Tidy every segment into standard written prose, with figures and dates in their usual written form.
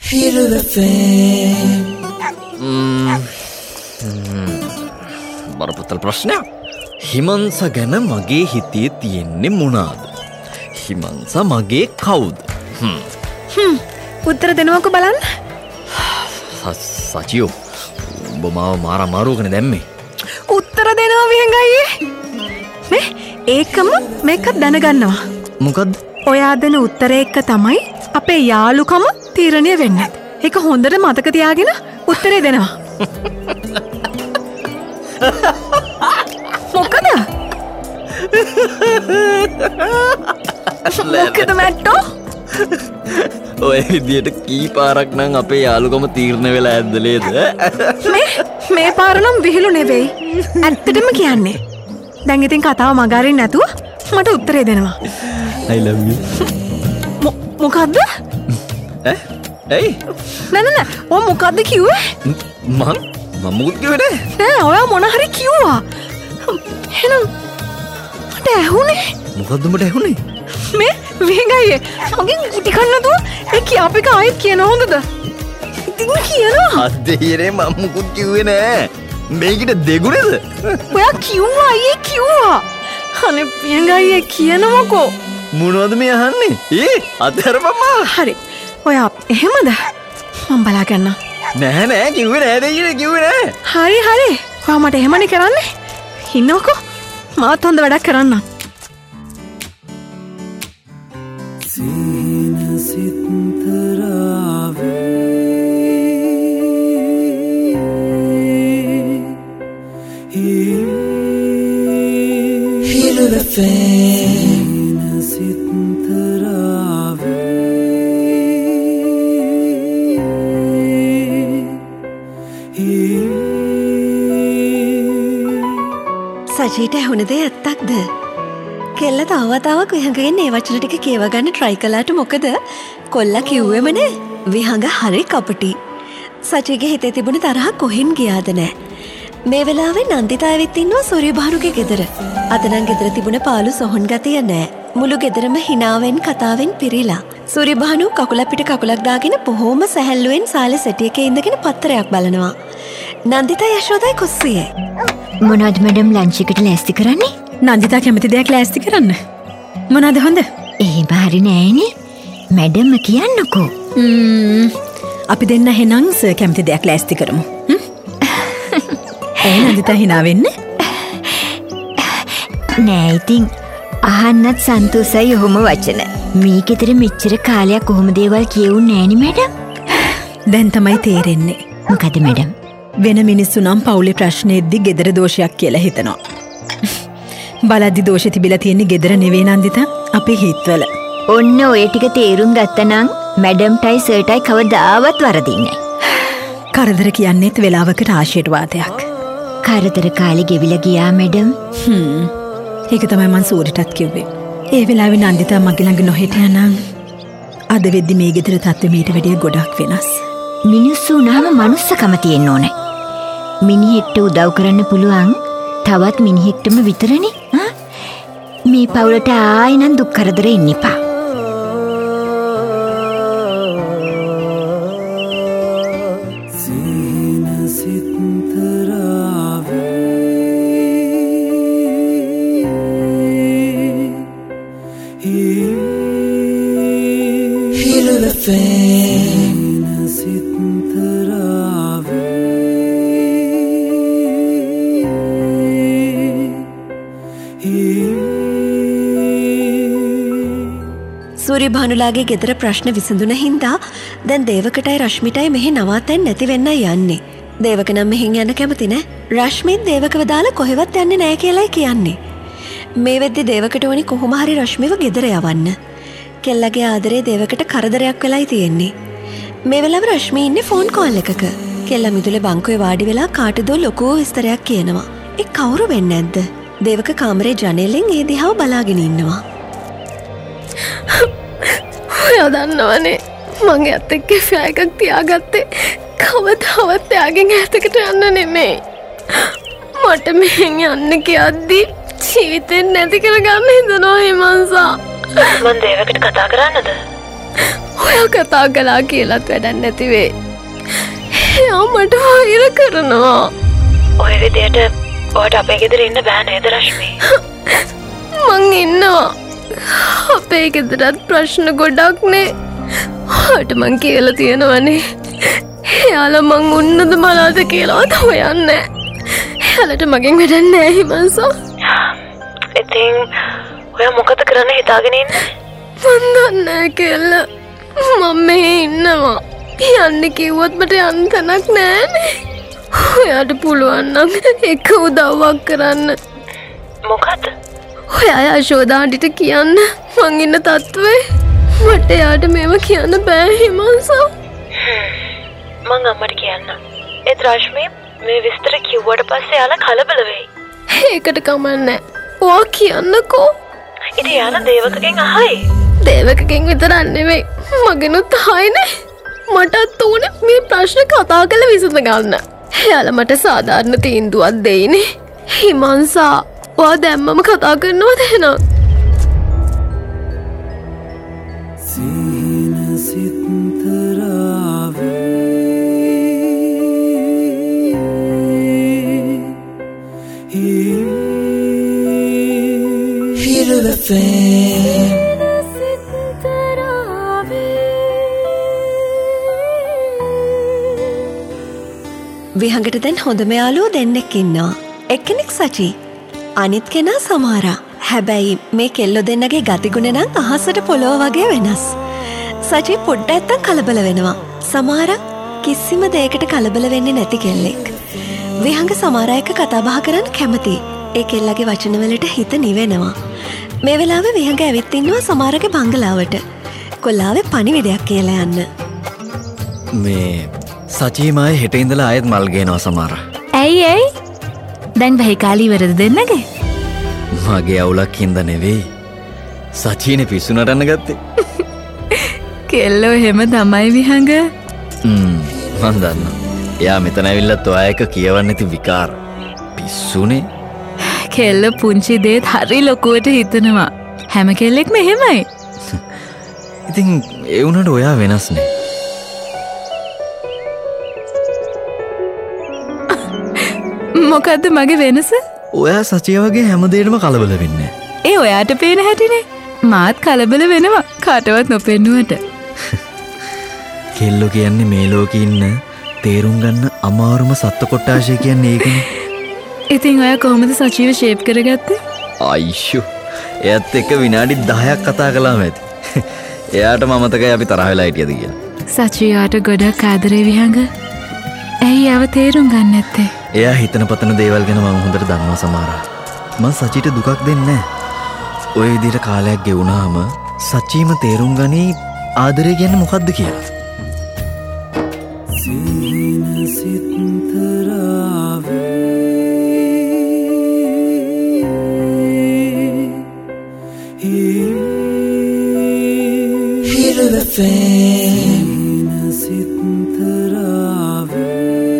බරපතල ප්‍රශ්නයක්. හිමංස ගැන මගේ හිතේ තියෙන්නේ මොනවාද? හිමංස මගේ කවුද? උත්තර දෙනවකෝ බලන්න. සචියෝ ඔබ මාව මාර අමාරුවකනේ දැම්මේ. උත්තර දෙනවා විහංගයි. මේ ඒකම මේක දැනගන්නවා. මොකද්ද? ඔයා දෙන උත්තරේ එක තමයි අපේ යාළුකම තීරණය වෙන්නේ. ඒක හොඳට මතක තියාගෙන උත්තරේ දෙනවා. මොකද? මොකද මැට්ටෝ? ඔය විදියට කී පාරක් නම් අපේ යාළුකම තීරණය වෙලා ඇද්දලේද? මේ පාර නම් විහිළු නෙවෙයි. ඇත්තටම කියන්නේ. දැන් ඉතින් කතාව මගහරින්න නැතුව මට උත්තරේ දෙනවා. I love you. මොකද්ද? ඇයි? නෑ ඔය මොකද්ද කිව්වේ? මම මොකුත් කිව්වේ නෑ. නෑ ඔයා මොන හරි කිව්වා. එහෙනම් මට ඇහුනේ. මොකද්ද උඹට ඇහුනේ? මේ විහංගයි මගෙන් කුටි කන්න නතුව ඒ කියාපේක ආයෙත් කියන හොඳද? ඉතින් කියනවා. අද්දේරේ මම මොකුත් කිව්වේ නෑ. මේකට දෙගුණද? ඔයා කිව්වා අයියේ කිව්වා. අනේ විහංගයි කියනවකෝ. මොනවද මේ අහන්නේ? අතරපම්මා. හරි. ඔයා එහෙමද? මම බලා ගන්නම්. නෑ කිව්වේ නෑ දෙයිනේ කිව්වේ නෑ. හරි. ඔයා මට එහෙමනේ කරන්නේ. ඉන්නවකෝ. මාත් හොඳ වැඩක් කරන්නම්. සීන සිතරාවේ සජීට ඇහුණ දේ ඇත්තක්ද? කෙල්ල තවතාවක් විහඟගෙන් ඒ වචන ටික කියව ගන්න try කළාට මොකද? කොල්ලා කිව්වෙම නෑ. විහඟ හරි කපටි. සජීගේ හිතේ තිබුණ තරහ කොහෙන් ගියාද නෑ. මේ වෙලාවේ නන්දිතා ඇවිත් ඉන්නවා සූර්යභානුගේ ගෙදර. අද නම් ගෙදර තිබුණ පාළු සොහොන් ගතිය නෑ. මුළු ගෙදරම හිනාවෙන් කතාවෙන් පිරීලා. සූර්යභානු කකුල පිට කකුලක් දාගෙන බොහොම සැහැල්ලුවෙන් සාලේ සෙටියකේ ඉඳගෙන පත්තරයක් බලනවා. නන්දිතා යශෝදයි කුස්සියේ. මොනවද මැඩම් ලන්ච් එකට ලෑස්ති කරන්නේ? නන්දිතා කැමති දෙයක් ලෑස්ති කරන්න. මොනවද හොඳ? එහෙම හරි නෑනේ. මැඩම්ම කියන්නකෝ. අපි දෙන්න එහෙනම් සර් කැමති දෙයක් ලෑස්ති කරමු. ඒ නන්දිතා hina වෙන්නේ? නෑ ඉතින් අහන්නත් සන්තෝසයි ඔහොම වචන. මේකෙතර මෙච්චර කාලයක් කොහොම දේවල් කියවුන්නේ නෑනේ මැඩම්. දැන් තමයි තේරෙන්නේ. මොකද මැඩම්? වෙන මිනිස්සු නම් පවුලේ ප්‍රශ්නේද්දි ගෙදර දෝෂයක් කියලා හිතනවා. බලද්දි දෝෂෙ තිබිලා තියෙන්නේ ගෙදර නෙවෙයි නන්දිතා අපේ හිතවල. ඔන්න ඔය ටික තේරුම් ගත්තනම් මැඩම්ටයි සර්ටයි කවදාවත් වරදින්නේ නෑ. කරදර කියන්නේත් වෙලාවකට ආශිර්වාදයක්. කරදර කාලේ ගෙවිලා ගියා මැඩම්. ඒක තමයි මං සූරිටත් කිව්වේ. ඒ වෙලාවේ නන්දිතා මගේ ළඟ නොහිටියා නම් අද වෙද්දි මේ ගෙදර තත්ත්වෙ මීට වැඩිය ගොඩක් වෙනස්. මිනිස්සු උනාම මනුස්සකම තියෙන්න ඕනේ. මිනිහෙක්ට උදව් කරන්න පුළුවන් තවත් මිනිහෙක්ටම විතරනේ. මේ පවුලට ආයෙ නම් දුක් කරදර එන්න එපා. සූර්යභානුලාගේ ගෙදර ප්‍රශ්න විසඳුන හින්දා දැන් දේවකටයි රශ්මිටයි මෙහි නවාතැන් නැති වෙන්නයි යන්නේ. දේවක නම් මෙහෙන් යන්න කැමති නෑ. රශ්මිත් දේවකව දාලා කොහෙවත් යන්නේ නෑ කියලායි කියන්නේ. මේ වෙද්දි දේවකට ඕනි කොහොම හරි රශ්මිව ගෙදර යවන්න. කෙල්ලගේ ආදරේ දේවකට කරදරයක් වෙලයි තියෙන්නේ. මේ වෙලාවේ රශ්මි ඉන්නේ ෆෝන් කෝල් එකක. කෙල්ල මිදුලේ බංකුවේ වාඩි වෙලා කාටදෝ ලොකු විස්තරයක් කියනවා. ඒ කවුරු වෙන්නේ නැද්ද? දේවක කාමරේ ජනෙලෙන් ඒ දිහාව බලාගෙන ඉන්නවා. ඔයා දන්නවනේ මගේ අත් එක්ක ෆෑ එකක් තියාගත්තේ කවදාවත් එයාගෙන් ඈතකට යන්න නෙමෙයි. මට මෙහෙන් යන්න කියද්දි ජීවිතේ නැති කරගන්න හිතනවා හිමංසා. මං දේවකට කතා කරන්නද? ඔයා කතා කළා කියලත් වැඩක් නැතිවේ. එයා මට වෛර කරනවා. ඔය විදියට ඔයාට අපේ ගෙදර ඉන්න බෑ නේද රශ්මි? මං ඉන්නවා. අපේ ගෙදරත් ප්‍රශ්න ගොඩක් නේ. ඔයාට මං කියලා තියෙනවනේ. එයාලා මං උන්නද මලාද කියලාවත් හොයන්නේ. එයාලට මගෙන් වැඩක් නෑ හිමන්සා. ඉතින් ඔයා මොකද කරන්න හිතාගෙන ඉන්නේ? මන් දන්නේ කෙල්ල. මම මේ ඉන්නවා. යන්න කිව්වොත් මට යන්න තැනක් නෑනේ. ඔයාට පුළුවන් නම් එක උදව්වක් කරන්න. මොකද? ඔයා යශෝදාන්ටිට කියන්න මං ඉන්න තත්ත්වේ. මට එයාට මේව කියන්න බෑ හිමන්සා. මං අම්මට කියන්න. ඒත් රශ්මි මේ විස්තර කිව්වට පස්සේ යාලා කලබල වෙයි. ඒකට කමන්නේ. ඔයා කියන්නකෝ. ඉතින් යාලා දේවකගෙන් අහයි. දේවකගෙන් විතරක් නෙවෙයි මගෙනුත් අහයිනේ. මටත් ඕනේ මේ ප්‍රශ්න කතා කරලා විසඳ ගන්න. එයාලා මට සාධාරණ තීන්දුවක් දෙයිනේ. හිමන්සා ඔයා දැම්මම කතා කරනවද එහෙනම්? සීන විහඟට දැන් හොඳම යාළුවෝ දෙන්නෙක් ඉන්නවා. එක්කෙනෙක් සචි, අනිත් කෙනා සමාරා. හැබැයි මේ කෙල්ලෝ දෙන්නගේ ගතිගුණ නම් අහසට පොළොව වගේ වෙනස්. සචි පොඩ්ඩක් නැත්තම් කලබල වෙනවා. සමාරා කිසිම දෙයකට කලබල වෙන්නේ නැති කෙල්ලෙක්. විහඟ සමාරා එක්ක කතා බහ කරන්න කැමති. ඒ කෙල්ලගේ වචනවලට හිත නිවෙනවා. මේ වෙලාවේ විහඟ ඇවිත් ඉන්නවා සමාරගේ බංගලාවට. කොල්ලාවේ පණිවිඩයක් කියලා යන්න. මේ සචීමයි හෙට ඉඳලා ආයෙත් මල් ගේනවා සමහර. ඇයි දැන් බහිකාලී වරද දෙන්නගේ? මගේ අවුලක් හින්දා නෙවෙයි. සචීනේ පිස්සු නටන්න ගත්තේ. කෙල්ලෝ එහෙම තමයි විහඟ. මන් දන්නවා. එයා මෙතන ඇවිල්ලත් ඔයා එක කියවන්න නැති විකාර. පිස්සුනේ. කෙල්ල පුංචි දේත් හරි ලොකුවට හිතනවා. හැම කෙල්ලෙක්ම එහෙමයි. ඉතින් ඒ වුණාට ඔයා වෙනස්නේ. මොකද්ද මගේ වෙනස? ඔයා සචිය වගේ හැමදේටම කලබල වෙන්නේ. ඒ ඔයාට පේන හැටිනේ. මාත් කලබල වෙනවා කාටවත් නොපෙන්නුවට. කෙල්ලෝ කියන්නේ මේ ලෝකේ ඉන්න තේරුම් ගන්න අමාරුම සත්ත්ව කොට්ටාශය කියන්නේ ඒකනේ. ඉතින් ඔයා කොහොමද සචිව ෂේප් කරගත්තේ? අයිෂෝ. එයාත් එක්ක විනාඩි 10ක් කතා කළාම ඇති. එයාටම අමතකයි අපි තරහ වෙලා හිටියද කියලා. සචියාට ගොඩක් ආදරේ විහඟ. ඇයි ආව තේරුම් ගන්න නැත්තේ? එයා හිතන පතන දේවල් ගැන මම හොඳට දන්නවා සමහරා. මං සචිට දුකක් දෙන්නේ නැහැ. ඔය විදිහට කාලයක් ගෙවුනාම සචීම තේරුම් ගනි ආදරේ කියන්නේ මොකද්ද කියලා. සීන සිත්තරාවේ සීන සිත්තරාවේ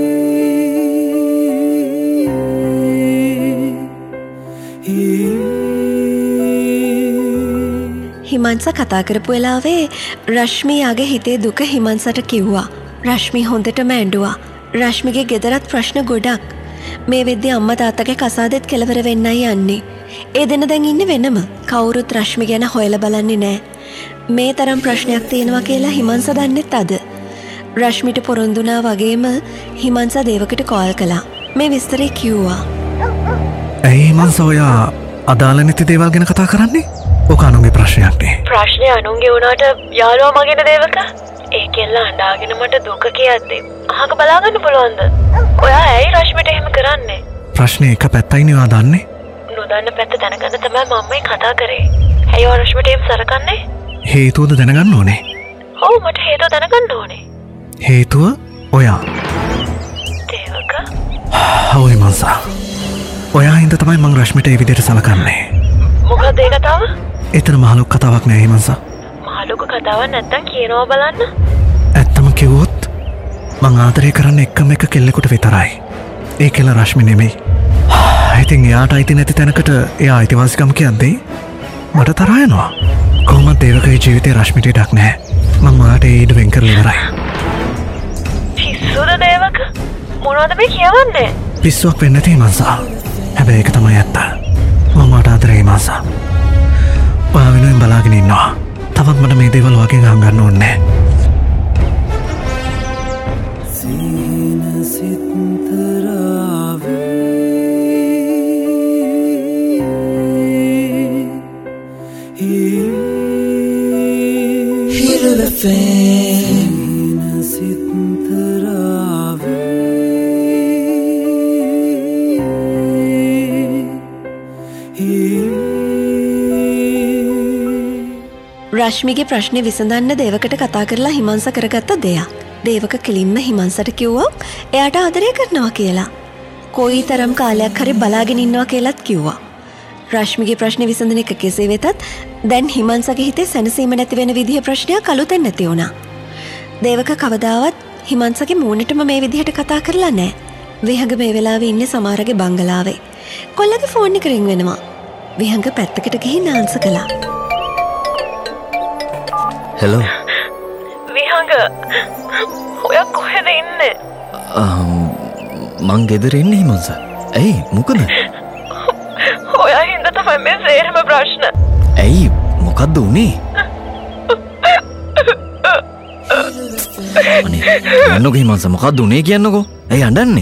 හිමන්ස කතා කරපු වෙලාවේ රශ්මියාගේ හිතේ දුක හිමන්සට කිව්වා. රශ්මි හොඳටම ඇඬුවා. රශ්මිගේ ගෙදරත් ප්‍රශ්න ගොඩක්. මේ වෙද්දී අම්මා තාත්තගේ කසාදෙත් කෙලවර වෙන්නයි යන්නේ. ඒ දෙන දැන් ඉන්නේ වෙනම. කවුරුත් රශ්මි ගැන හොයලා බලන්නේ නැහැ. මේ තරම් ප්‍රශ්නයක් තියෙනවා කියලා හිමන්ස දන්නෙත් අද. රශ්මිට පොරොන්දුනා වගේම හිමන්ස දේවකට කෝල් කළා. මේ විස්තරේ කිව්වා. ඇයි හිමන්ස ඔයා අදාළ නැති දේවල් ගැන කතා කරන්නේ? ඔක අනුන්ගේ ප්‍රශ්නයක්නේ. ප්‍රශ්නේ අනුන්ගේ වුණාට යාළුවා මගේන දේවක. ඒ කෙල්ල අඬාගෙන මට දුක කියද්දී අහක බලාගන්න පුළුවන්ද? ඔයා ඇයි රශ්මිට එහෙම කරන්නේ? ප්‍රශ්නේ එක පැත්තයිනේ ඔයා දන්නේ. නොදන්න පැත්ත දැනගන්න තමයි මම්මයි කතා කරේ. ඇයි ඔයා රශ්මිට එහෙම සරකන්නේ? හේතුවද දැනගන්න ඕනේ. ඔව් මට හේතුව දැනගන්න ඕනේ. හේතුව ඔයා. දේවක? ඔව් හිමන්ස. ඔයා හින්දා තමයි මං රශ්මිට ඒ විදිහට සලකන්නේ. මොකද ඒ කතාව? එතන මහලොක් කතාවක් නෑ හිමන්ස. මහලොකු කතාවක් නැත්තම් කියනවා බලන්න. ඇත්තම කිව්වොත් මං ආදරය කරන්නේ එකම එක කෙල්ලෙකුට විතරයි. ඒ කෙල්ල රශ්මි නෙමෙයි. ඉතින් එයාට අයිති නැති තැනකට එයා අයිතිවාසිකම් කියද්දී මට තරහ යනවා. කොහොමද දේවකගේ ජීවිතේ රශ්මිට ඉඩක් නැහැ. මං වාට ඊඩ වෙන් කරලා ඉවරයි. පිස්සුද දේවක? මොනවද මේ කියවන්නේ? පිස්සුවක් වෙන්න නැති මාසා. හැබැයි ඒක තමයි ඇත්ත. මං වාට ආදරේ මාසා. ඔයා වෙනුවෙන් බලාගෙන ඉන්නවා. තවත් මට මේ දේවල් වගේ ගහන්න ඕනේ නැහැ. රශ්මිගේ ප්‍රශ්නේ විසඳන්න දේවකට කතා කරලා හිමංස කරගත්ත දෙයක්. දේවක කෙලින්ම හිමංසට කිව්වා එයාට ආදරය කරනවා කියලා. කොයි තරම් කාලයක් හරි බලාගෙන ඉන්නවා කියලාත් කිව්වා. රශ්මිගේ ප්‍රශ්නේ විසඳන එක කෙසේ වෙතත් දැන් හිමංසගේ හිතේ සැනසීම නැති වෙන විදිහ ප්‍රශ්නයක් අලුතෙන් නැති වුණා. දේවක කවදාවත් හිමංසගේ මූණටම මේ විදිහට කතා කරලා නැහැ. විහඟ මේ වෙලාවේ ඉන්නේ සමහරගේ බංගලාවේ. කොල්ලගේ ෆෝන් එක රින් වෙනවා. විහඟ පැත්තකට ගිහින් ආන්සර් කළා. හෙලෝ විහඟ ඔයා කොහෙද ඉන්නේ? මං ගෙදර ඉන්නේ හිමංස. ඇයි මොකද? ඔයා හින්දා තමයි මේ සේරම ප්‍රශ්න. ඇයි මොකද්ද උනේ? අනේ යන්නකෝ හිමංස මොකද්ද උනේ කියන්නකෝ. ඇයි අඬන්නේ?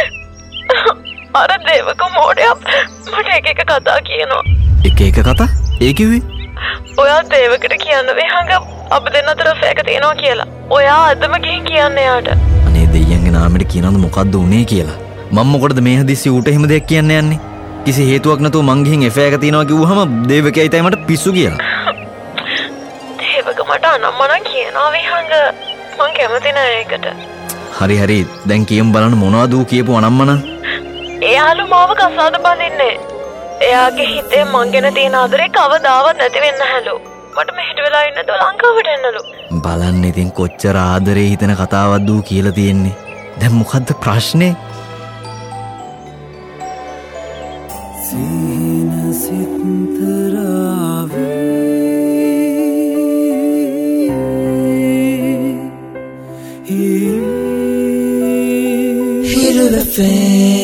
අර දේවක මොඩයා මට එක කතා කියනවා. එක කතා? ඒ කිව්වේ? ඔයා දේවකට කියන්න විහඟ අප දෙන්න අතර ෆෑක තියෙනවා කියලා. ඔයා අදම ගිහින් කියන්න එයාට. අනේ දෙයියන්ගේ නාමයට කියනවද මොකද්ද උනේ කියලා. මම මොකටද මේ හදිස්සි ඌට එහෙම දෙයක් කියන්න යන්නේ? කිසි හේතුවක් නැතුව මං ගිහින් එෆෑක තියෙනවා කිව්වහම දේවකයි තයි මට පිස්සු කියලා. දේවක මට අනම්මනම් කියනවා විහඟ. මං කැමති නෑ ඒකට. හරි දැන් කියමු බලන්න මොනවද ඌ කියපු අනම්මනම්? එයාලු මාව කසාද බඳින්නේ. එයාගේ හිතේ මං ගැන තියෙන ආදරේ කවදාවත් නැති වෙන්න හැලු. මට මෙහෙට වෙලා ඉන්නද ලංකාවට එන්නලු. බලන්න ඉතින් කොච්චර ආදරේ හිතෙන කතාවක්ද ඌ කියලා තියෙන්නේ. දැන් මොකද්ද ප්‍රශ්නේ? Feel the fame.